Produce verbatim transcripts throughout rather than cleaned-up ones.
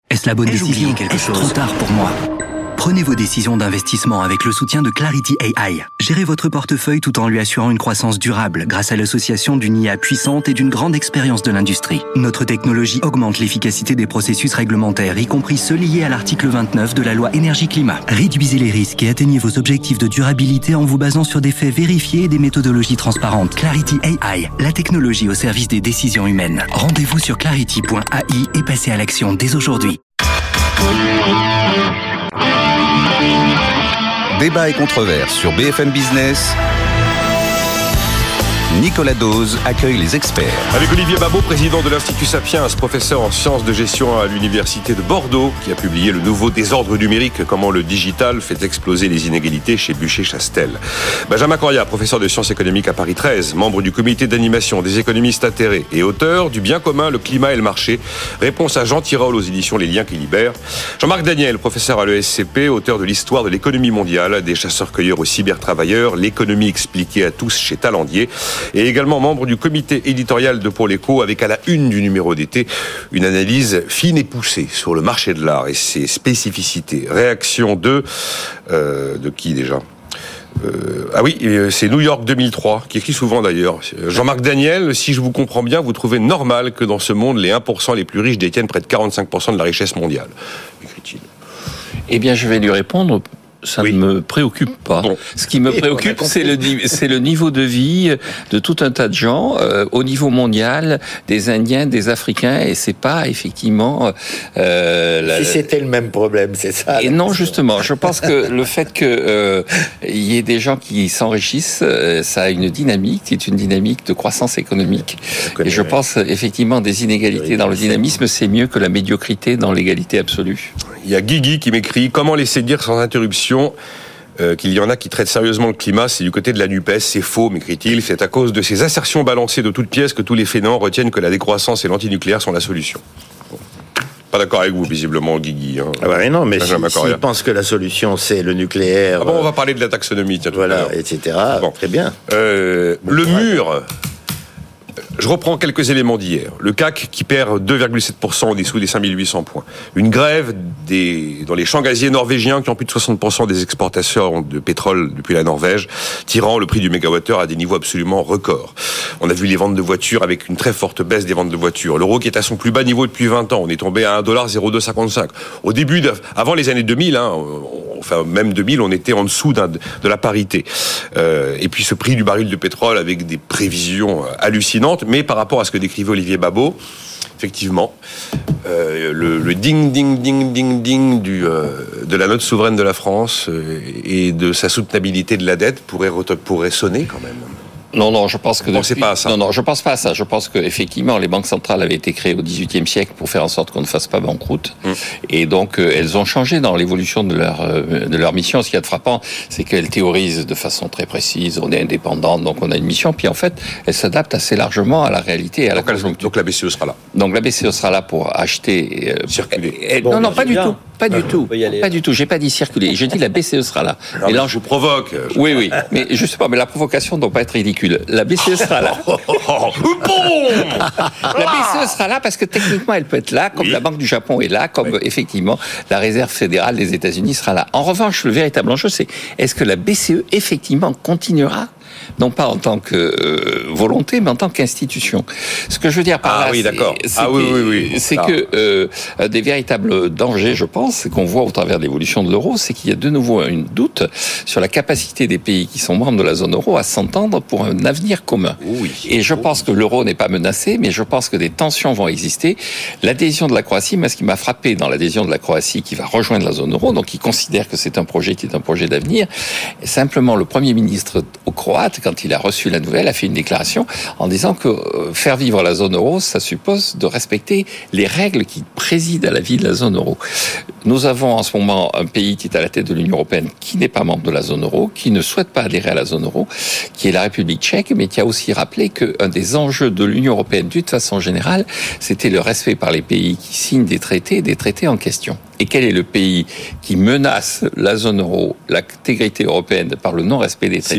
Est-ce la bonne Ai-je décision? oublié quelque Est-ce chose? trop tard pour moi? Prenez vos décisions d'investissement avec le soutien de Clarity A I. Gérez votre portefeuille tout en lui assurant une croissance durable grâce à l'association d'une I A puissante et d'une grande expérience de l'industrie. Notre technologie augmente l'efficacité des processus réglementaires, y compris ceux liés à l'article vingt-neuf de la loi énergie-climat. Réduisez les risques et atteignez vos objectifs de durabilité en vous basant sur des faits vérifiés et des méthodologies transparentes. Clarity A I, la technologie au service des décisions humaines. Rendez-vous sur clarity point a i et passez à l'action dès aujourd'hui. Débat et controverse sur B F M Business. Nicolas Dose accueille les experts. Avec Olivier Babot, président de l'Institut Sapiens, professeur en sciences de gestion à l'Université de Bordeaux, qui a publié le nouveau désordre numérique, comment le digital fait exploser les inégalités chez Buchet-Chastel. Benjamin Coria, professeur de sciences économiques à Paris treize, membre du comité d'animation des économistes atterrés et auteur du bien commun, le climat et le marché. Réponse à Jean Tirole aux éditions Les Liens qui libèrent. Jean-Marc Daniel, professeur à l'E S C P, auteur de l'histoire de l'économie mondiale, des chasseurs-cueilleurs aux cybertravailleurs, l'économie expliquée à tous chez Talandier. Et également membre du comité éditorial de Pôle Éco, avec à la une du numéro d'été une analyse fine et poussée sur le marché de l'art et ses spécificités. Réaction de... Euh, de qui déjà ? Euh, ah oui, c'est New York deux mille trois, qui écrit souvent d'ailleurs. Jean-Marc Daniel, si je vous comprends bien, vous trouvez normal que dans ce monde, les un pour cent les plus riches détiennent près de quarante-cinq pour cent de la richesse mondiale, écrit-il. Eh bien, je vais lui répondre... Ça oui. ne me préoccupe pas. Bon. Ce qui me préoccupe, c'est le, c'est le niveau de vie de tout un tas de gens euh, au niveau mondial, des Indiens, des Africains, et c'est pas effectivement. Euh, la... Si c'était le même problème, c'est ça. Et non, justement, je pense que le fait que euh, y ait des gens qui s'enrichissent, euh, ça a une dynamique, qui est une dynamique de croissance économique. Et je pense effectivement des inégalités dans le dynamisme, c'est mieux que la médiocrité dans l'égalité absolue. Il y a Guigui qui m'écrit: comment laisser dire sans interruption Euh, qu'il y en a qui traitent sérieusement le climat, c'est du côté de la NUPES, c'est faux, m'écrit-il, c'est à cause de ces assertions balancées de toutes pièces que tous les fainéants retiennent que la décroissance et l'antinucléaire sont la solution. Bon. Pas d'accord avec vous, visiblement, Guigui. Hein. Ah bah non, mais s'ils si, si pensent que la solution, c'est le nucléaire... Ah bon, on va parler de la taxonomie, tiens, tout voilà, à l'heure. et cetera. Bon. Très bien. Euh, bon, le travail. mur... Je reprends quelques éléments d'hier. Le C A C qui perd deux virgule sept pour cent en dessous des cinq mille huit cents points. Une grève des, dans les champs gaziers norvégiens qui ont plus de soixante pour cent des exportations de pétrole depuis la Norvège, tirant le prix du mégawattheure à des niveaux absolument records. On a vu les ventes de voitures avec une très forte baisse des ventes de voitures. L'euro qui est à son plus bas niveau depuis vingt ans. On est tombé à un dollar zéro deux cinquante-cinq. Au début, de, avant les années deux mille, hein, enfin même deux mille, on était en dessous d'un, de la parité. Euh, et puis ce prix du baril de pétrole avec des prévisions hallucinantes. Mais par rapport à ce que décrivait Olivier Babot, effectivement, euh, le, le ding, ding, ding, ding, ding du, euh, de la note souveraine de la France euh, et de sa soutenabilité de la dette pourrait, pourrait sonner quand même. Non, non, je pense que... Vous pensez pas à ça ? Non, non, je pense pas à ça. Je pense qu'effectivement, les banques centrales avaient été créées au dix-huitième siècle pour faire en sorte qu'on ne fasse pas banqueroute. Mmh. Et donc, euh, elles ont changé dans l'évolution de leur, euh, de leur mission. Ce qui est frappant, c'est qu'elles théorisent de façon très précise. On est indépendante, donc on a une mission. Puis en fait, elles s'adaptent assez largement à la réalité et à donc, la conjoncture. Donc la B C E sera là. Donc la B C E sera là pour acheter... Euh, circuler. Et, et, bon, non, non, pas du bien. tout. Pas du tout, pas du tout. J'ai pas dit circuler. J'ai dit la B C E sera là. Non, mais là, je vous provoque. Je... Oui, oui. Mais je sais pas. Mais la provocation ne doit pas être ridicule. La B C E sera là. La B C E sera là parce que techniquement, elle peut être là, comme oui. la Banque du Japon est là, comme oui. effectivement la Réserve fédérale des États-Unis sera là. En revanche, le véritable enjeu, c'est est-ce que la B C E effectivement continuera? Non pas en tant que euh, volonté, mais en tant qu'institution. Ce que je veux dire par ah, là, oui, c'est, d'accord. c'est, ah, que, oui, oui, oui. c'est ah. que euh, des véritables dangers, je pense, qu'on voit au travers de l'évolution de l'euro, c'est qu'il y a de nouveau un doute sur la capacité des pays qui sont membres de la zone euro à s'entendre pour un avenir commun. Oui. Et je pense que l'euro n'est pas menacé, mais je pense que des tensions vont exister. L'adhésion de la Croatie, moi, ce qui m'a frappé dans l'adhésion de la Croatie qui va rejoindre la zone euro, donc qui considère que c'est un projet qui est un projet d'avenir, simplement le Premier ministre croate, quand il a reçu la nouvelle, a fait une déclaration en disant que faire vivre la zone euro, ça suppose de respecter les règles qui président à la vie de la zone euro. Nous avons en ce moment un pays qui est à la tête de l'Union européenne qui n'est pas membre de la zone euro, qui ne souhaite pas adhérer à la zone euro, qui est la République tchèque, mais qui a aussi rappelé qu'un des enjeux de l'Union européenne d'une façon générale, c'était le respect par les pays qui signent des traités, des traités en question. Et quel est le pays qui menace la zone euro, l'intégrité européenne par le non-respect des traités ?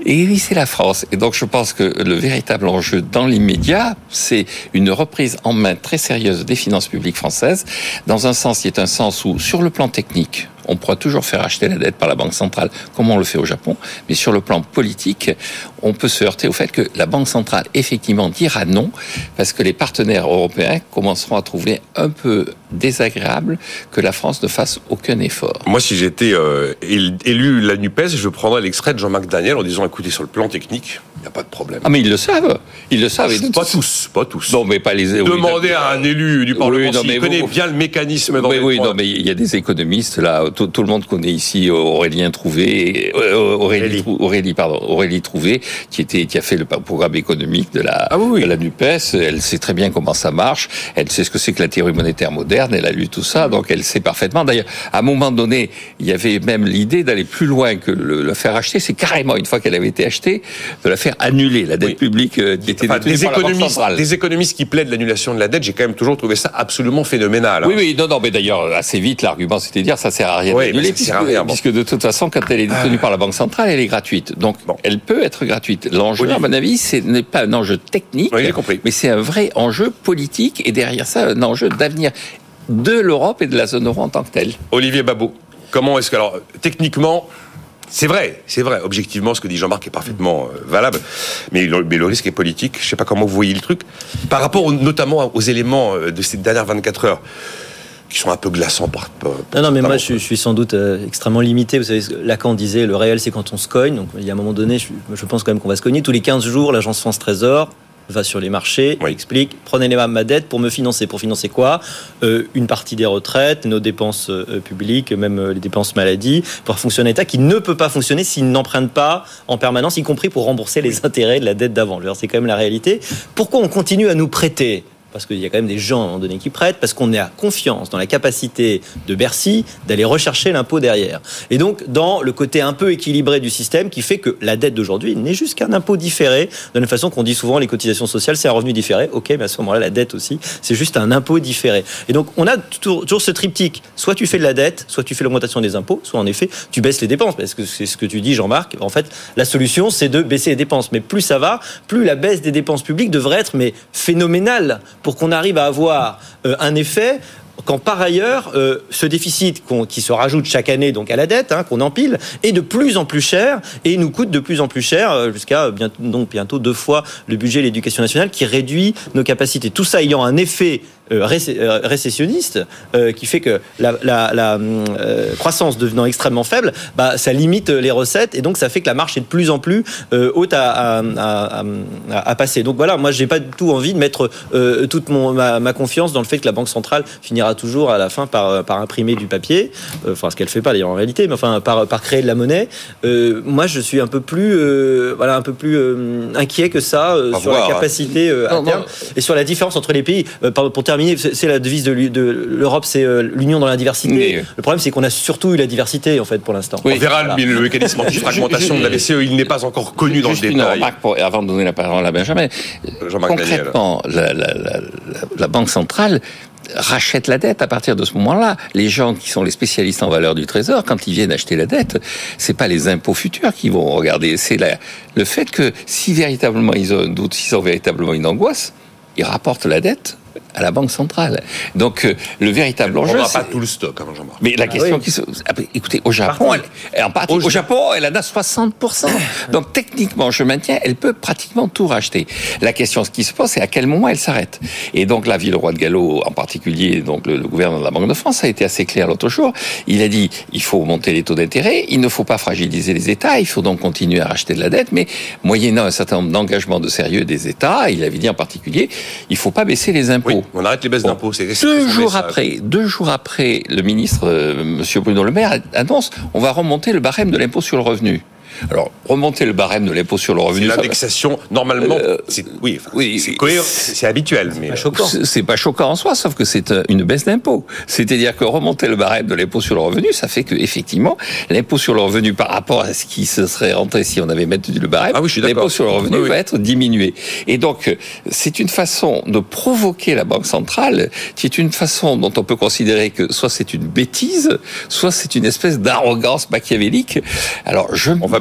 Et oui, c'est la France. Et donc, je pense que le véritable enjeu dans l'immédiat, c'est une reprise en main très sérieuse des finances publiques françaises, dans un sens qui est un sens où, sur le plan technique, on pourra toujours faire acheter la dette par la Banque centrale, comme on le fait au Japon. Mais sur le plan politique, on peut se heurter au fait que la Banque centrale, effectivement, dira non, parce que les partenaires européens commenceront à trouver un peu désagréable que la France ne fasse aucun effort. Moi, si j'étais euh, élu la NUPES, je prendrais l'extrait de Jean-Marc Daniel en disant, écoutez, sur le plan technique, il n'y a pas de problème. Ah, mais ils le savent. Ils le savent. Pas tous, pas tous. Non, mais pas les... Demandez oui, à un élu du Parlement oui, non, s'il connaît vous... bien le mécanisme dans mais les oui, points. non, mais il y a des économistes, là, tout, tout le monde connaît ici Aurélien Trouvé, euh, Aurélie, Aurélie. Trou, Aurélie, pardon, Aurélie Trouvé, qui était, qui a fait le programme économique de la, ah, oui, oui. de la NUPES. Elle sait très bien comment ça marche. Elle sait ce que c'est que la théorie monétaire moderne. Elle a lu tout ça, donc elle sait parfaitement. D'ailleurs, à un moment donné, il y avait même l'idée d'aller plus loin que le, le faire acheter. C'est carrément, une fois qu'elle avait été achetée, de la faire annuler, la dette oui. publique euh, qui était enfin, détenue des par économistes, la Banque centrale. Des économistes qui plaident l'annulation de la dette, j'ai quand même toujours trouvé ça absolument phénoménal. Hein. Oui, oui, non, non, mais d'ailleurs, assez vite, l'argument, c'était de dire, ça sert à rien oui, d'annuler, puisque, rien, bon. puisque de toute façon, quand elle est détenue ah. par la Banque centrale, elle est gratuite. Donc, bon. elle peut être gratuite. L'enjeu, oui. à mon avis, ce n'est pas un enjeu technique, oui, j'ai compris. mais c'est un vrai enjeu politique, et derrière ça, un enjeu d'avenir de l'Europe et de la zone euro en tant que telle. Olivier Babot, comment est-ce que, alors, techniquement, c'est vrai, c'est vrai, objectivement, ce que dit Jean-Marc est parfaitement euh, valable, mais le, mais le risque est politique. Je ne sais pas comment vous voyez le truc, par rapport au, notamment aux éléments de ces dernières vingt-quatre heures, qui sont un peu glaçants par... par non, non, mais moi, je, je suis sans doute euh, extrêmement limité. Vous savez, Lacan disait, le réel, c'est quand on se cogne. Donc, il y a un moment donné, je, je pense quand même qu'on va se cogner. Tous les quinze jours, l'agence France Trésor va sur les marchés, oui. explique, prenez les ma dette pour me financer. Pour financer quoi ? euh, Une partie des retraites, nos dépenses euh, publiques, même euh, les dépenses maladie, pour fonctionner un État qui ne peut pas fonctionner s'il n'emprunte pas en permanence, y compris pour rembourser les intérêts de la dette d'avant. C'est quand même la réalité. Pourquoi on continue à nous prêter ? Parce qu'il y a quand même des gens à un moment donné qui prêtent, parce qu'on a confiance dans la capacité de Bercy d'aller rechercher l'impôt derrière. Et donc, dans le côté un peu équilibré du système qui fait que la dette d'aujourd'hui n'est juste qu'un impôt différé, de la même façon qu'on dit souvent les cotisations sociales, c'est un revenu différé. Ok, mais à ce moment-là, la dette aussi, c'est juste un impôt différé. Et donc, on a toujours ce triptyque. Soit tu fais de la dette, soit tu fais l'augmentation des impôts, soit en effet, tu baisses les dépenses. Parce que c'est ce que tu dis, Jean-Marc. En fait, la solution, c'est de baisser les dépenses. Mais plus ça va, plus la baisse des dépenses publiques devrait être mais phénoménale, pour qu'on arrive à avoir euh, un effet quand par ailleurs euh, ce déficit qu'on, qui se rajoute chaque année donc à la dette hein, qu'on empile est de plus en plus cher et nous coûte de plus en plus cher euh, jusqu'à bientôt, donc bientôt deux fois le budget de l'éducation nationale qui réduit nos capacités. Tout ça ayant un effet euh, réc- euh, récessionniste euh, qui fait que la, la, la euh, croissance devenant extrêmement faible, bah, ça limite les recettes et donc ça fait que la marche est de plus en plus euh, haute à, à, à, à, à passer. Donc voilà, moi j'ai pas du tout envie de mettre euh, toute mon, ma, ma confiance dans le fait que la Banque centrale finira toujours à la fin par, par imprimer du papier, euh, enfin ce qu'elle fait pas d'ailleurs en réalité, mais enfin par, par créer de la monnaie. Euh, moi je suis un peu plus, euh, voilà, un peu plus euh, inquiet que ça euh, sur voir, la capacité euh, non, à terme non. et sur la différence entre les pays. Euh, pour, pour terminer, c'est, c'est la devise de, de l'Europe, c'est euh, l'union dans la diversité. Mais, le problème c'est qu'on a surtout eu la diversité en fait pour l'instant. Oui, on verra voilà. le, le mécanisme anti-fragmentation de la B C E, il n'est pas encore connu dans le détail. Une remarque pour, avant de donner la parole à Benjamin. Jean-Marc Concrètement, la, la, la, la, la Banque centrale rachète la dette à partir de ce moment-là. Les gens qui sont les spécialistes en valeur du Trésor, quand ils viennent acheter la dette, c'est pas les impôts futurs qu'ils vont regarder, c'est la, le fait que si véritablement ils ont un doute, s'ils ont véritablement une angoisse, ils rapportent la dette à la Banque centrale. Donc, euh, le véritable enjeu... On n'a c'est... pas tout le stock, hein, Jean-Marc. Mais la ah, question oui. qui se... Écoutez, au Japon, elle... en partie, au, au Japon, elle en a soixante pour cent. Donc, techniquement, je maintiens, elle peut pratiquement tout racheter. La question, ce qui se pose, c'est à quel moment elle s'arrête. Et donc, la Villeroy de Galhau, en particulier, donc le, le gouverneur de la Banque de France, a été assez clair l'autre jour. Il a dit, il faut monter les taux d'intérêt, il ne faut pas fragiliser les États, il faut donc continuer à racheter de la dette, mais moyennant un certain nombre d'engagements de sérieux des États, il avait dit en particulier, il ne faut pas baisser les impôts. Oui, on arrête les baisses bon. d'impôts. C'est, c'est deux jours après, deux jours après, le ministre, euh, Monsieur Bruno Le Maire, annonce, on va remonter le barème de l'impôt sur le revenu. Alors, remonter le barème de l'impôt sur le revenu... C'est l'indexation, normalement, euh, c'est, oui, enfin, oui, c'est, cohérent, c'est, c'est habituel. Mais pas choquant. C'est, c'est pas choquant en soi, sauf que c'est une baisse d'impôt. C'est-à-dire que remonter le barème de l'impôt sur le revenu, ça fait que effectivement, l'impôt sur le revenu par rapport à ce qui se serait rentré si on avait maintenu le barème, ah oui, l'impôt sur le revenu oui, oui. va être diminué. Et donc, c'est une façon de provoquer la Banque centrale, qui est une façon dont on peut considérer que soit c'est une bêtise, soit c'est une espèce d'arrogance machiavélique. Alors, je... On va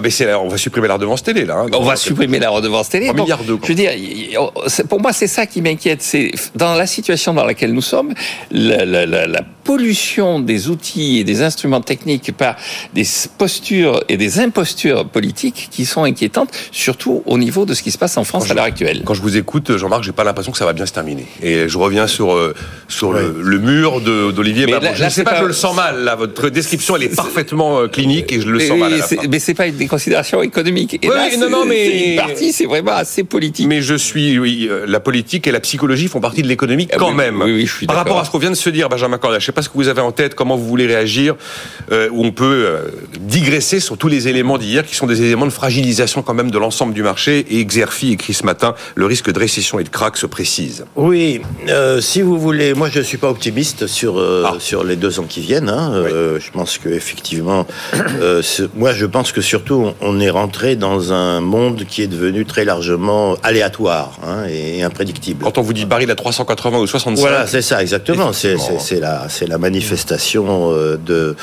baisser, la, on va supprimer la redevance télé là. Hein, on va supprimer la redevance télé. trois milliards d'euros. Je veux dire, pour moi, c'est ça qui m'inquiète. C'est dans la situation dans laquelle nous sommes, la, la, la, la pollution des outils et des instruments techniques par des postures et des impostures politiques qui sont inquiétantes, surtout au niveau de ce qui se passe en France quand à l'heure actuelle. Quand je vous écoute, Jean-Marc, j'ai pas l'impression que ça va bien se terminer. Et je reviens sur euh, sur oui. le, le mur de, d'Olivier. Bah, là, je ne sais pas, pas, je le sens mal. Là, votre description, elle est parfaitement euh, clinique et je le mais, sens mal. À la c'est, fin. Mais c'est pas une déconsidération économique. Et oui, là, oui, non, non, mais c'est une partie, c'est vraiment assez politique. Mais je suis, oui, euh, la politique et la psychologie font partie de l'économie quand oui, même. Oui, oui, je suis Par d'accord. rapport à ce qu'on vient de se dire, Benjamin Cordat, je ne sais pas ce que vous avez en tête, comment vous voulez réagir, euh, où on peut euh, digresser sur tous les éléments d'hier qui sont des éléments de fragilisation quand même de l'ensemble du marché. Et Xerfi écrit ce matin, le risque de récession et de krach se précise. Oui, euh, si vous voulez, moi je ne suis pas optimiste sur euh, ah. sur les deux ans qui viennent. Hein. Oui. Euh, je pense que effectivement, euh, moi je pense que surtout on, on est rentré dans un monde qui est devenu très largement aléatoire hein, et imprédictible. Quand on vous dit baril à trois cent quatre-vingts ou soixante-cinq, voilà, c'est ça exactement. C'est, c'est, c'est la c'est la manifestation euh, de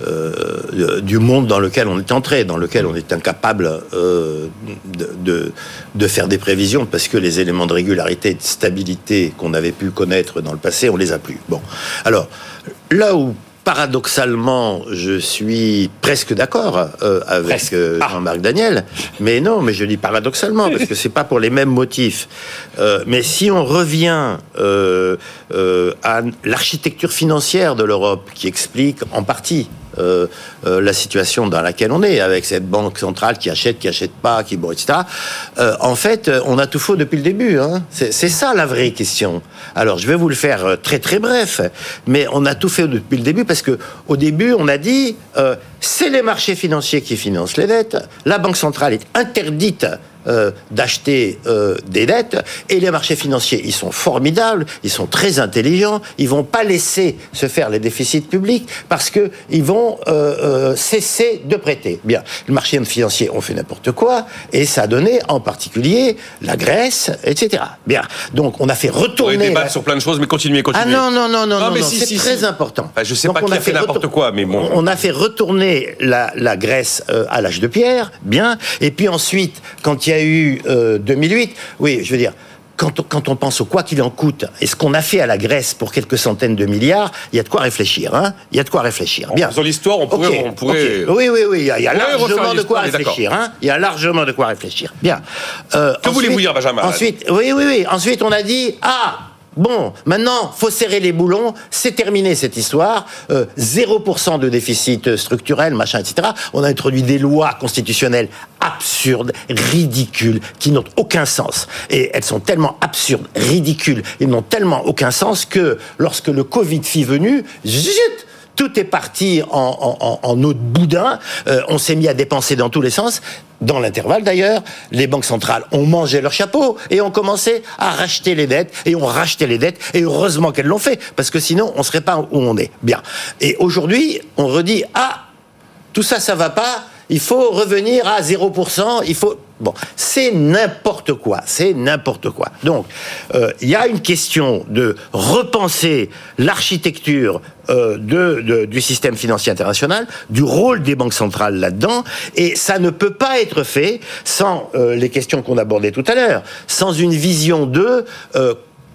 euh, du monde dans lequel on est entré, dans lequel on est incapable euh, de, de de faire des prévisions parce que les éléments de régularité et de stabilité qu'on avait pu connaître dans le passé, on les a plus. Bon, alors là où paradoxalement, je suis presque d'accord euh, avec euh, Jean-Marc Daniel, mais non, mais je dis paradoxalement parce que c'est pas pour les mêmes motifs. Euh, mais si on revient euh, euh, à l'architecture financière de l'Europe, qui explique en partie Euh, euh, la situation dans laquelle on est, avec cette banque centrale qui achète, qui achète pas, qui bon, et cetera. Euh, en fait, on a tout faux depuis le début. Hein. C'est, c'est ça la vraie question. Alors, je vais vous le faire très très bref, mais on a tout fait depuis le début parce que au début, on a dit euh, c'est les marchés financiers qui financent les dettes. La banque centrale est interdite Euh, d'acheter euh, des dettes et les marchés financiers ils sont formidables, ils sont très intelligents, ils vont pas laisser se faire les déficits publics parce que ils vont euh, euh, cesser de prêter. Bien, les marchés financiers ont fait n'importe quoi et ça a donné en particulier la Grèce, et cetera. Bien, donc on a fait retourner. On va débattre la... sur plein de choses, mais continuez, continuez. Ah non non non non non, mais non si, c'est si, très si. important. Enfin, je sais donc, pas qui a fait n'importe retour... quoi, mais bon. On a fait retourner la, la Grèce euh, à l'âge de pierre, bien, et puis ensuite quand il y a eu euh, deux mille huit, oui, je veux dire, quand on, quand on pense au quoi qu'il en coûte et ce qu'on a fait à la Grèce pour quelques centaines de milliards, il y a de quoi réfléchir, hein. Il y a de quoi réfléchir. Bien. Dans l'histoire, on pourrait, okay, on pourrait. Okay. Oui, oui, oui, il y a, il y a ouais, largement de quoi réfléchir, hein. Il y a largement de quoi réfléchir. Bien. Euh, que voulez-vous dire, Benjamin? Ensuite, oui, oui, oui. Ensuite, on a dit ah. Bon, maintenant, faut serrer les boulons, c'est terminé cette histoire, euh, zéro pour cent de déficit structurel, machin, et cetera. On a introduit des lois constitutionnelles absurdes, ridicules, qui n'ont aucun sens. Et elles sont tellement absurdes, ridicules, et n'ont tellement aucun sens que lorsque le Covid fut venu, zut, tout est parti en, en, en eau de boudin, euh, on s'est mis à dépenser dans tous les sens. Dans l'intervalle, d'ailleurs, les banques centrales ont mangé leur chapeau et ont commencé à racheter les dettes, et ont racheté les dettes, et heureusement qu'elles l'ont fait, parce que sinon, on ne serait pas où on est. Bien. Et aujourd'hui, on redit, ah, tout ça, ça va pas, il faut revenir à zéro pour cent, il faut... Bon, c'est n'importe quoi, c'est n'importe quoi. Donc, euh, il y a une question de repenser l'architecture euh, de, de, du système financier international, du rôle des banques centrales là-dedans, et ça ne peut pas être fait sans euh, les questions qu'on abordait tout à l'heure, sans une vision de... Euh,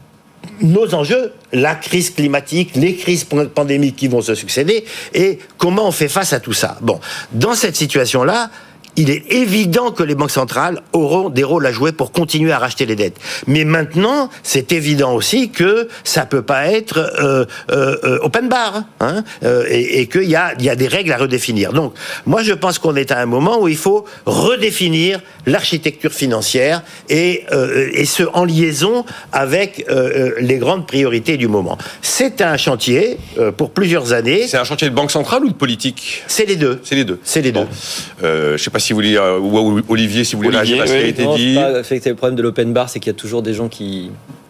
nos enjeux, la crise climatique, les crises pandémiques qui vont se succéder, et comment on fait face à tout ça. Bon, dans cette situation-là, il est évident que les banques centrales auront des rôles à jouer pour continuer à racheter les dettes. Mais maintenant, c'est évident aussi que ça peut pas être euh, euh, open bar, hein, euh, et, et qu'il y a, il y a des règles à redéfinir. Donc, moi, je pense qu'on est à un moment où il faut redéfinir l'architecture financière et, euh, et ce en liaison avec euh, les grandes priorités du moment. C'est un chantier euh, pour plusieurs années. C'est un chantier de banque centrale ou de politique ? C'est les deux. C'est les deux. C'est les deux. Bon. Euh, je sais pas si vous voulez, euh, ou Olivier, si vous voulez réagir à ce qui a été non, dit. Pas, fait que le problème de l'open bar, c'est qu'il y a toujours des gens qui, qui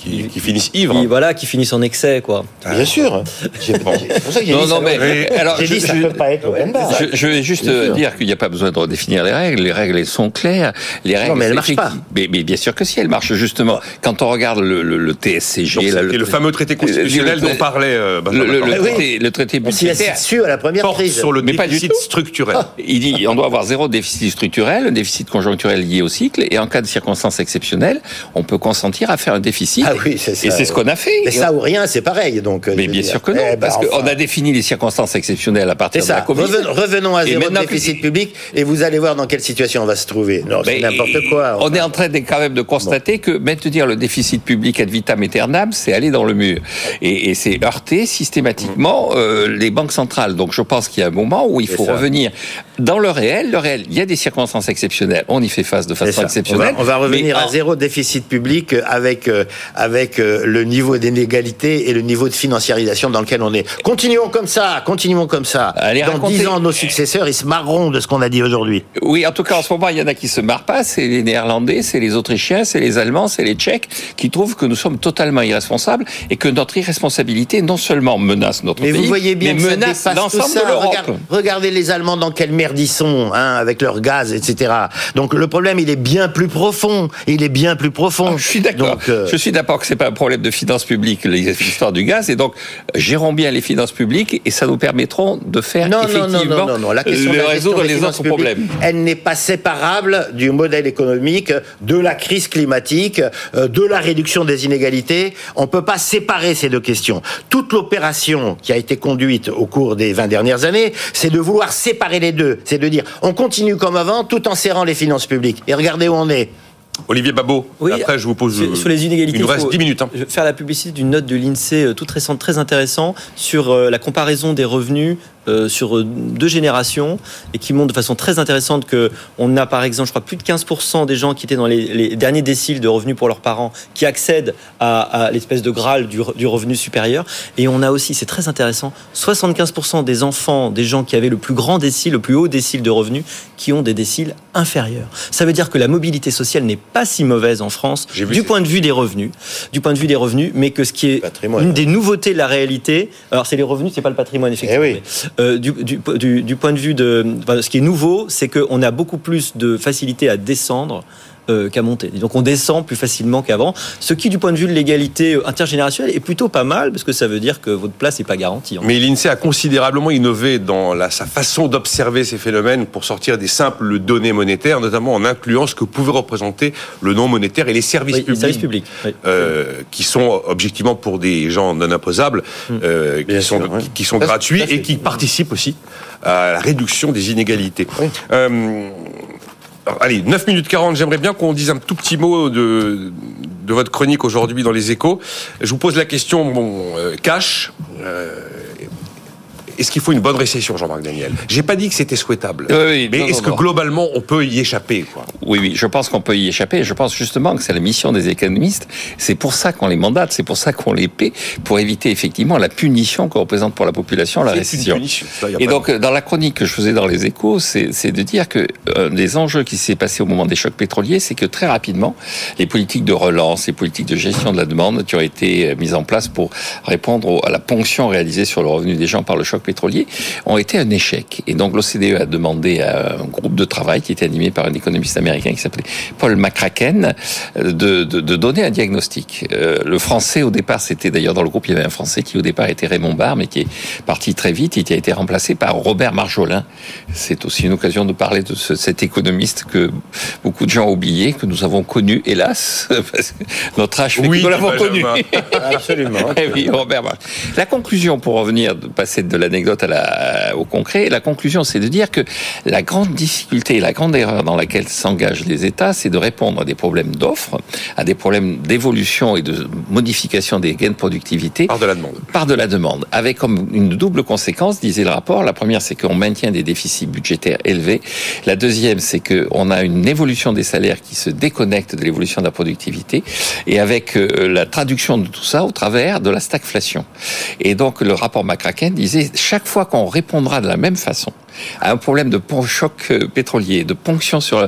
qui, qui finissent ivres. Qui, voilà, qui finissent en excès, quoi. Ah, bien sûr. J'ai, bon. C'est pour ça que j'ai non, dit non, ça. mais, mais alors, j'ai je, dit ça je, peut pas être open bar. Je, je vais juste dire qu'il n'y a pas besoin de redéfinir les règles. Les règles, elles sont claires. Les règles, non, mais elles marchent pas. Mais, mais bien sûr que si, elles marchent justement. Quand on regarde le, le, le T S C G, Donc, là, le, le fameux traité constitutionnel le, dont parlait euh, le, le, le, oui. traité, le traité budgétaire. On s'y est dessus à la première porte crise. sur le mais déficit structurel. Ah. Il dit on doit avoir zéro déficit structurel, un déficit conjoncturel lié au cycle, et en cas de circonstances exceptionnelles, on peut consentir à faire un déficit. Ah oui, c'est ça. Et c'est ce qu'on a fait. Mais ça ou rien, c'est pareil. Donc, mais bien dire. sûr que non, eh ben, parce enfin. qu'on a défini les circonstances exceptionnelles à partir C'est de la ça. Covid. Reven- revenons à zéro déficit que... public et vous allez voir dans quelle situation on va se trouver. Non, c'est mais n'importe quoi. On est en train de, quand même de constater bon. que maintenir le déficit public ad vitam aeternam, c'est aller dans le mur. Et, et c'est heurter systématiquement euh, les banques centrales. Donc je pense qu'il y a un moment où il faut revenir dans le réel. Le réel, il y a des circonstances exceptionnelles. On y fait face de façon exceptionnelle. On va, on va revenir en... à zéro déficit public avec, euh, avec euh, le niveau d'inégalité et le niveau de financiarisation dans lequel on est. Continuons comme ça, continuons comme ça. Allez, dans racontez... dix ans, nos successeurs, ils se marreront de ce qu'on a dit aujourd'hui. Oui, en tout cas, en ce moment, il y en a qui se marrent pas. C'est les Néerlandais, c'est les Autrichiens, c'est les Allemands, c'est les Tchèques qui trouvent que nous sommes totalement irresponsables et que notre irresponsabilité non seulement menace notre mais pays, vous voyez bien mais que menace ça dépasse tout l'ensemble ça. de l'Europe. Regarde, regardez les Allemands dans quelle merde ils sont, hein, avec leur gaz, et cetera. Donc le problème, il est bien plus profond. Il est bien plus profond. Ah, je suis d'accord. Donc, euh... Je suis d'accord que c'est pas un problème de finances publiques, l'histoire du gaz, et donc gérons bien les finances publiques et ça nous permettront de faire non, effectivement non, non, non, non. La question de de la résoudre les autres publiques, problèmes. Elle n'est pas séparable du modèle économique, de la crise climatique, de la réduction des inégalités. On ne peut pas séparer ces deux questions. Toute l'opération qui a été conduite au cours des vingt dernières années, c'est de vouloir séparer les deux. C'est de dire, on continue comme avant tout en serrant les finances publiques. Et regardez où on est. Olivier Babot, oui, après je vous pose... Sur, sur les inégalités, il nous reste dix minutes. Hein. Je vais faire la publicité d'une note de l'INSEE toute récente, très intéressante, sur euh, la comparaison des revenus euh, sur deux générations, et qui montre de façon très intéressante qu'on a par exemple, je crois, plus de quinze pour cent des gens qui étaient dans les, les derniers déciles de revenus pour leurs parents, qui accèdent à, à l'espèce de Graal du, du revenu supérieur. Et on a aussi, c'est très intéressant, soixante-quinze pour cent des enfants, des gens qui avaient le plus grand décile, le plus haut décile de revenus, qui ont des déciles inférieurs. Ça veut dire que la mobilité sociale n'est pas si mauvaise en France du point de vue des revenus, du point de vue des revenus, mais que ce qui est patrimoine. Une des nouveautés de la réalité, alors c'est les revenus, c'est pas le patrimoine effectivement, eh oui. mais, euh, du, du, du, du point de vue de, enfin, ce qui est nouveau, c'est qu'on a beaucoup plus de facilité à descendre Euh, qu'à monter. Donc on descend plus facilement qu'avant, ce qui du point de vue de l'égalité intergénérationnelle est plutôt pas mal, parce que ça veut dire que votre place n'est pas garantie. Mais l'INSEE a considérablement innové dans la, sa façon d'observer ces phénomènes pour sortir des simples données monétaires, notamment en incluant ce que pouvait représenter le non monétaire et les services oui, publics, les services publics oui. euh, qui sont objectivement pour des gens non imposables, euh, qui, sont, sûr, oui. qui, qui sont gratuits et qui participent aussi à la réduction des inégalités. Oui. Euh, Alors, allez, neuf minutes quarante, j'aimerais bien qu'on dise un tout petit mot de, de votre chronique aujourd'hui dans les Échos. Je vous pose la question, bon, euh, cash, euh, est-ce qu'il faut une bonne récession, Jean-Marc Daniel ? J'ai pas dit que c'était souhaitable, oui, oui, mais non, est-ce non, que non. globalement on peut y échapper, quoi ? Oui, oui, je pense qu'on peut y échapper. Je pense justement que c'est la mission des économistes. C'est pour ça qu'on les mandate, c'est pour ça qu'on les paie, pour éviter effectivement la punition que représente pour la population la c'est récession. Une punition, ça, y a Et pas donc, de... dans la chronique que je faisais dans les Échos, c'est, c'est de dire que euh, des enjeux qui s'est passé au moment des chocs pétroliers, c'est que très rapidement, les politiques de relance, les politiques de gestion de la demande qui ont été mises en place pour répondre à la ponction réalisée sur le revenu des gens par le choc pétrolier ont été un échec. Et donc l'O C D E a demandé à un groupe de travail qui était animé par un économiste américain qui s'appelait Paul McCracken de, de, de donner un diagnostic. Euh, le français au départ, c'était d'ailleurs dans le groupe, il y avait un français qui au départ était Raymond Barre, mais qui est parti très vite et qui a été remplacé par Robert Marjolin. C'est aussi une occasion de parler de ce, cet économiste que beaucoup de gens ont oublié, que nous avons connu, hélas, parce que notre âge fait oui, que nous l'avons connu. Absolument. Et oui, Robert Marjolin. La conclusion, pour revenir, de passer de l'anecdote à la au concret, la conclusion, c'est de dire que la grande difficulté, la grande erreur dans laquelle s'engagent les États, c'est de répondre à des problèmes d'offres, à des problèmes d'évolution et de modification des gains de productivité par de la demande. Par de la demande, avec comme une double conséquence, disait le rapport. La première, c'est qu'on maintient des déficits budgétaires élevés. La deuxième, c'est qu'on a une évolution des salaires qui se déconnecte de l'évolution de la productivité, et avec euh, la traduction de tout ça au travers de la stagflation. Et donc, le rapport McCracken disait, chaque fois qu'on répondra de la même façon à un problème de choc pétrolier, de ponction sur la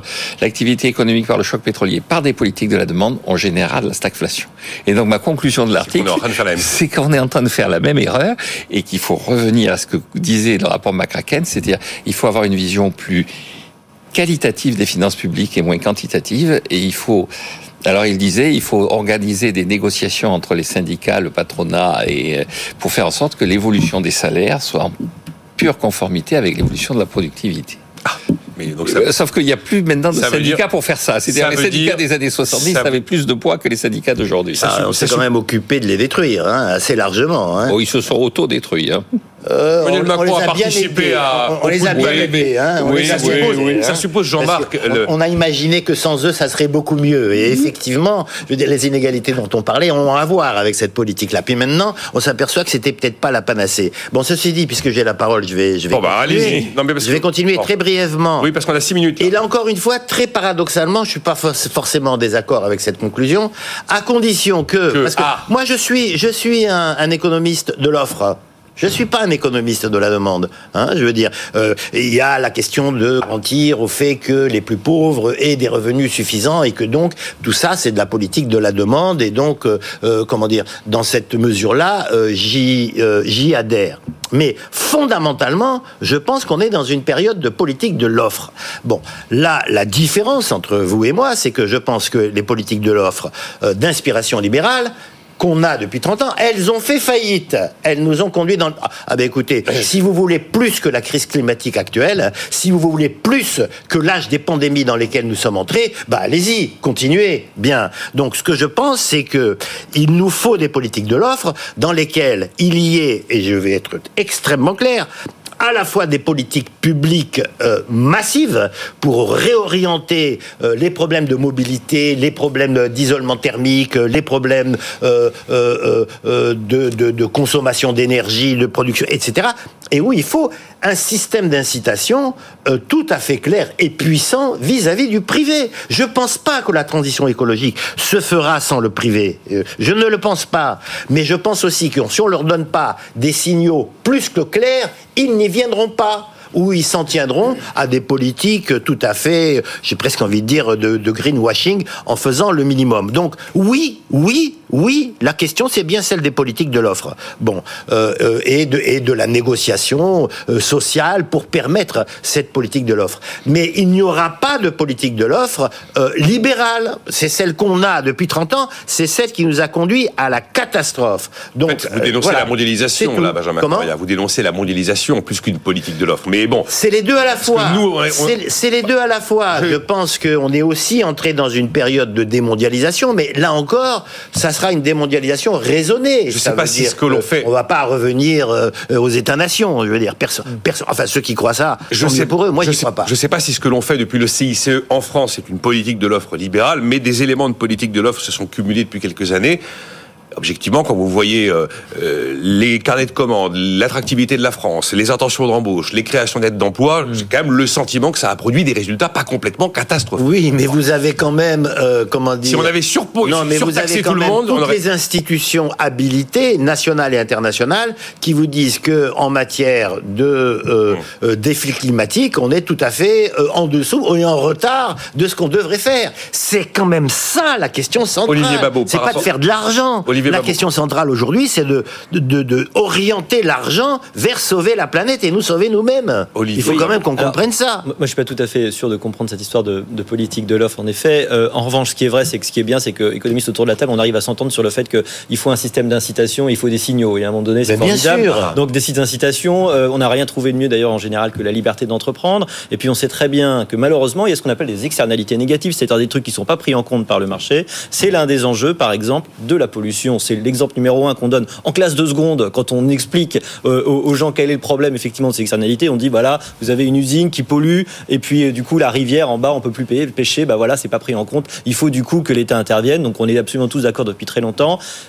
l'activité économique par le choc pétrolier, par des politiques de la demande, on générera de la stagflation. Et donc ma conclusion de l'article, c'est qu'on est en train de faire la même erreur et qu'il faut revenir à ce que disait le rapport McCracken, c'est-à-dire il faut avoir une vision plus qualitative des finances publiques et moins quantitative, et il faut... Alors il disait, il faut organiser des négociations entre les syndicats, le patronat, et pour faire en sorte que l'évolution des salaires soit en pure conformité avec l'évolution de la productivité. Ah, mais donc ça... Sauf qu'il n'y a plus maintenant de syndicats dire... pour faire ça. C'est-à-dire ça les syndicats dire... des années soixante-dix ça... avaient plus de poids que les syndicats d'aujourd'hui. Ah, on s'est quand même occupé de les détruire, hein, assez largement. Hein. Oh, ils se sont auto-détruits. Hein. Euh, on, on les a bien aidés. À... On, on les a bien aidés. Hein. On oui, les a oui, oui, oui. Hein. Ça suppose, Jean-Marc... Le... On, on a imaginé que sans eux, ça serait beaucoup mieux. Et effectivement, je veux dire, les inégalités dont on parlait ont à voir avec cette politique-là. Puis maintenant, on s'aperçoit que c'était peut-être pas la panacée. Bon, ceci dit, puisque j'ai la parole, je vais, je vais bon, bah, continuer. Allez-y. Non, mais parce je vais que... continuer bon. très brièvement. Oui, parce qu'on a six minutes. Là. Et là, encore une fois, très paradoxalement, je suis pas forcément en désaccord avec cette conclusion, à condition que... que... Parce que ah. moi, je suis, je suis un, un économiste de l'offre. Je ne suis pas un économiste de la demande. Hein, je veux dire, euh, il y a la question de garantir au fait que les plus pauvres aient des revenus suffisants et que donc tout ça, c'est de la politique de la demande. Et donc, euh, euh, comment dire, dans cette mesure-là, euh, j'y, euh, j'y adhère. Mais fondamentalement, je pense qu'on est dans une période de politique de l'offre. Bon, là, la différence entre vous et moi, c'est que je pense que les politiques de l'offre euh, d'inspiration libérale qu'on a depuis trente ans, elles ont fait faillite. Elles nous ont conduit dans le... Ah ben écoutez, si vous voulez plus que la crise climatique actuelle, si vous voulez plus que l'âge des pandémies dans lesquelles nous sommes entrés, bah allez-y, continuez, bien. Donc ce que je pense, c'est que il nous faut des politiques de l'offre dans lesquelles il y ait, et je vais être extrêmement clair, à la fois des politiques publiques euh, massives pour réorienter euh, les problèmes de mobilité, les problèmes d'isolement thermique, les problèmes euh, euh, euh, de, de, de consommation d'énergie, de production, et cetera. Et où il faut un système d'incitation euh, tout à fait clair et puissant vis-à-vis du privé. Je ne pense pas que la transition écologique se fera sans le privé. Euh, je ne le pense pas. Mais je pense aussi que si on ne leur donne pas des signaux plus que clairs, ils n'y viendront pas. Ou ils s'en tiendront à des politiques tout à fait, j'ai presque envie de dire, de, de greenwashing en faisant le minimum. Donc oui, oui, oui, la question c'est bien celle des politiques de l'offre. Bon, euh, euh, et, de, et de la négociation euh, sociale pour permettre cette politique de l'offre. Mais il n'y aura pas de politique de l'offre euh, libérale. C'est celle qu'on a depuis trente ans, c'est celle qui nous a conduit à la catastrophe. Donc, en fait, vous dénoncez euh, voilà, la mondialisation, là, Benjamin Correa. Vous dénoncez la mondialisation plus qu'une politique de l'offre. Mais bon, c'est les deux à la fois. Nous, on est, on... C'est, c'est les deux à la fois. Je, Je pense qu'on est aussi entré dans une période de démondialisation, mais là encore, ça sera une démondialisation raisonnée. Je ne sais pas si ce que l'on fait. On ne va pas revenir euh, aux États-nations. Je veux dire, personne, personne. Enfin, ceux qui croient ça, je sais pour eux. Moi, je n'y crois pas. Je ne sais pas si ce que l'on fait depuis le C I C E en France, c'est une politique de l'offre libérale, mais des éléments de politique de l'offre se sont cumulés depuis quelques années. Objectivement, quand vous voyez euh, euh, les carnets de commandes, l'attractivité de la France, les intentions d'embauche, les créations d'aides d'emploi, mmh. j'ai quand même le sentiment que ça a produit des résultats pas complètement catastrophiques. Oui, mais vous avez quand même, euh, comment dire... Si on avait surposé, non, mais vous avez quand tout même le monde, toutes aurait... les institutions habilitées, nationales et internationales, qui vous disent que en matière de euh, mmh. euh, défi climatique, on est tout à fait euh, en dessous, on est en retard de ce qu'on devrait faire. C'est quand même ça la question centrale. Olivier Babot, c'est pas rapport... de faire de l'argent. Olivier La Babot. question centrale aujourd'hui, c'est de, de, de, de orienter l'argent vers sauver la planète et nous sauver nous-mêmes. Olivier, il faut quand même qu'on Alors, comprenne ça. Moi, je suis pas tout à fait sûr de comprendre cette histoire de, de politique de l'offre. En effet, euh, en revanche, ce qui est vrai, c'est que ce qui est bien, c'est que économistes autour de la table, on arrive à s'entendre sur le fait qu'il faut un système d'incitation, il faut des signaux. Et à un moment donné, c'est Mais formidable. Bien sûr. Donc des sites d'incitation, euh, on n'a rien trouvé de mieux d'ailleurs en général que la liberté d'entreprendre. Et puis on sait très bien que malheureusement, il y a ce qu'on appelle des externalités négatives, c'est-à-dire des trucs qui sont pas pris en compte par le marché. C'est l'un des enjeux, par exemple, de la pollution. C'est l'exemple numéro un qu'on donne en classe de seconde quand on explique euh, aux gens quel est le problème effectivement de ces externalités. On dit voilà, vous avez une usine qui pollue et puis euh, du coup la rivière en bas on peut plus payer, pêcher, bah voilà, c'est pas pris en compte. Il faut du coup que l'État intervienne. Donc on est absolument tous d'accord depuis très longtemps.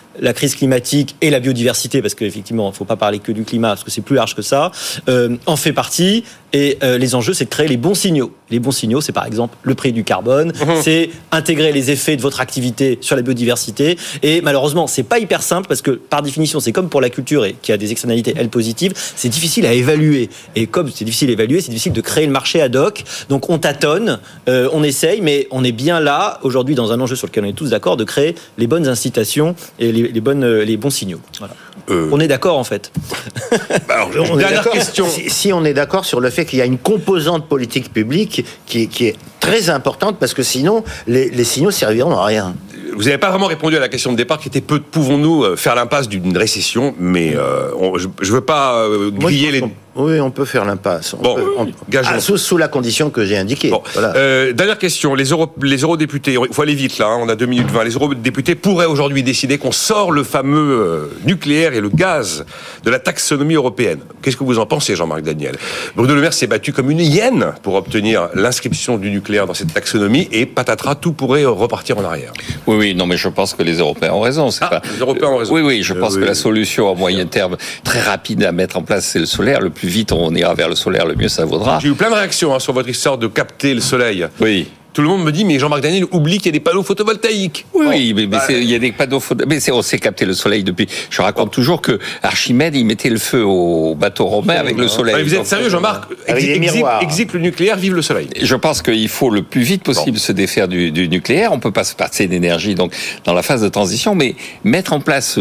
la crise climatique et la biodiversité, parce qu'effectivement, il ne faut pas parler que du climat, parce que c'est plus large que ça, euh, en fait partie. Et euh, les enjeux, c'est de créer les bons signaux. Les bons signaux, c'est par exemple le prix du carbone, mmh. c'est intégrer les effets de votre activité sur la biodiversité. Et malheureusement, c'est pas hyper simple, parce que par définition, c'est comme pour la culture, et qui a des externalités, elles, positives, c'est difficile à évaluer. Et comme c'est difficile à évaluer, c'est difficile de créer le marché ad hoc. Donc on tâtonne, euh, on essaye, mais on est bien là, aujourd'hui, dans un enjeu sur lequel on est tous d'accord, de créer les bonnes incitations et les, les, bonnes, les bons signaux. Voilà. Euh... On est d'accord, en fait. Alors, on est d'accord, question. Si, si on est d'accord sur le fait qu'il y a une composante politique publique qui, qui est très importante, parce que sinon, les, les signaux serviront à rien. Vous n'avez pas vraiment répondu à la question de départ qui était peu pouvons-nous faire l'impasse d'une récession, mais euh, on, je ne veux pas euh, griller les... Oui, on peut faire l'impasse. On bon, peut, on, ah, sous, sous la condition que j'ai indiquée. Bon. Voilà. Euh, dernière question, les, euro, les eurodéputés, il faut aller vite là, hein, on a deux minutes vingt, les eurodéputés pourraient aujourd'hui décider qu'on sort le fameux euh, nucléaire et le gaz de la taxonomie européenne. Qu'est-ce que vous en pensez, Jean-Marc Daniel ? Bruno Le Maire s'est battu comme une hyène pour obtenir l'inscription du nucléaire dans cette taxonomie, et patatras, tout pourrait repartir en arrière. Oui, oui, non, mais je pense que les Européens ont raison. C'est ah, pas... les Européens ont raison. Oui, oui, je pense euh, que oui. la solution à moyen terme, très rapide à mettre en place, c'est le solaire. Le plus vite on ira vers le solaire, le mieux ça vaudra. J'ai eu plein de réactions hein, sur votre histoire de capter le soleil. Oui. Tout le monde me dit, mais Jean-Marc Daniel oublie qu'il y a des panneaux photovoltaïques. Oui, bon, oui, mais, bah, mais il y a des panneaux photovoltaïques. Mais c'est, on sait capter le soleil depuis. Je raconte bon. toujours que Archimède, il mettait le feu au bateau romain avec le soleil. Ah, vous êtes sérieux, Jean-Marc ? Exit le nucléaire, vive le soleil. Je pense qu'il faut le plus vite possible bon. se défaire du, du nucléaire. On peut pas se passer d'énergie donc dans la phase de transition, mais mettre en place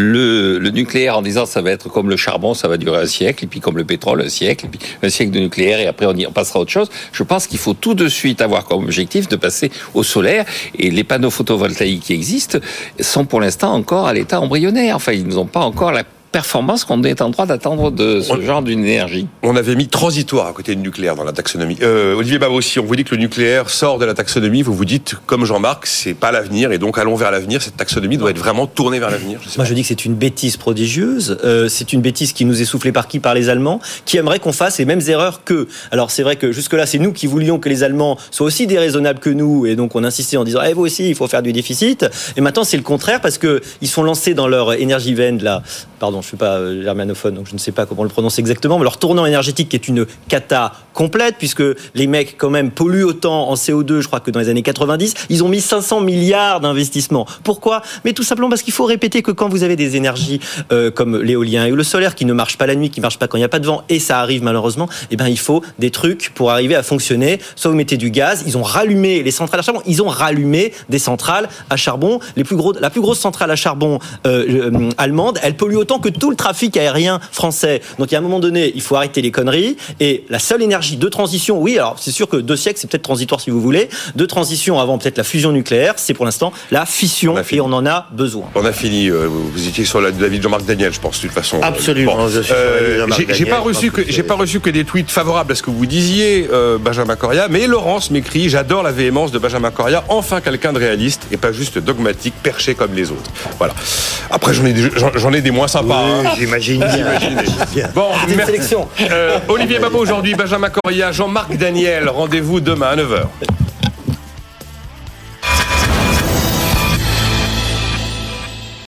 le, le nucléaire en disant ça va être comme le charbon, ça va durer un siècle, et puis comme le pétrole un siècle, et puis un siècle de nucléaire, et après on y on passera à autre chose. Je pense qu'il faut tout de suite avoir comme objectif de passer au solaire, et les panneaux photovoltaïques qui existent sont pour l'instant encore à l'état embryonnaire. Enfin, ils n'ont pas encore la performance qu'on est en droit d'attendre de ce on, genre d'une énergie. On avait mis transitoire à côté du nucléaire dans la taxonomie. Euh, Olivier Babot, si on vous dit que le nucléaire sort de la taxonomie, vous vous dites, comme Jean-Marc, c'est pas l'avenir, et donc allons vers l'avenir. Cette taxonomie doit être vraiment tournée vers l'avenir. Je Moi, pas. je dis que c'est une bêtise prodigieuse. Euh, c'est une bêtise qui nous est soufflée par qui ? Par les Allemands, qui aimeraient qu'on fasse les mêmes erreurs qu'eux. Alors, c'est vrai que jusque-là, c'est nous qui voulions que les Allemands soient aussi déraisonnables que nous, et donc on insistait en disant, eh, vous aussi, il faut faire du déficit. Et maintenant, c'est le contraire, parce que ils sont lancés dans leur énergie vend, là. Pardon, je suis pas germanophone, donc je ne sais pas comment on le prononce exactement, mais leur tournant énergétique qui est une cata complète, puisque les mecs quand même polluent autant en C O deux, je crois que dans les années quatre-vingt-dix, ils ont mis cinq cents milliards d'investissements. Pourquoi ? Mais tout simplement parce qu'il faut répéter que quand vous avez des énergies euh, comme l'éolien et le solaire qui ne marchent pas la nuit, qui ne marchent pas quand il n'y a pas de vent, et ça arrive malheureusement, eh ben il faut des trucs pour arriver à fonctionner. Soit vous mettez du gaz, ils ont rallumé les centrales à charbon, ils ont rallumé des centrales à charbon. Les plus gros, la plus grosse centrale à charbon euh, euh, allemande, elle pollue autant que tout le trafic aérien français. Donc, il y a un moment donné, il faut arrêter les conneries. Et la seule énergie de transition, oui, alors c'est sûr que deux siècles, c'est peut-être transitoire si vous voulez. De transition avant peut-être la fusion nucléaire, c'est pour l'instant la fission, on et on en a besoin. On a fini. Euh, vous étiez sur l'avis de Jean-Marc Daniel, je pense, de toute façon. Absolument. Bon. Je suis euh, j'ai, j'ai pas reçu que j'ai pas reçu que des tweets favorables à ce que vous disiez, euh, Benjamin Coria. Mais Laurence m'écrit, j'adore la véhémence de Benjamin Coria. Enfin, quelqu'un de réaliste et pas juste dogmatique, perché comme les autres. Voilà. Après, j'en ai des, j'en, j'en ai des moins sympas. Oui, hein. J'imagine bien. bien. Bon, merci. Euh, Olivier Babot aujourd'hui, Benjamin Coria, Jean-Marc Daniel. Rendez-vous demain à neuf heures.